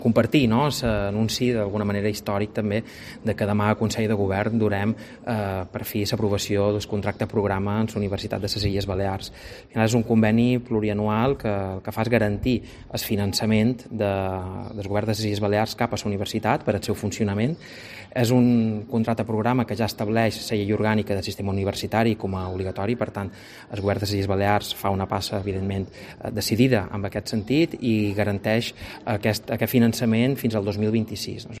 compartir, l'anunci d'alguna manera històric també de que demà al Consell de Govern durem per fi l'aprovació del contracte programa en la Universitat de les Illes Balears. Al final és un conveni plurianual que el que fa és garantir el finançament del Govern de les Illes Balears cap a la universitat per al seu funcionament. És un contracte programa que ja estableix la llei orgànica del sistema universitari com a obligatori, per tant, el Govern de les Illes Balears fa una passa, evidentment, decidida en aquest sentit i garanteix aquest finançament fins al 2026.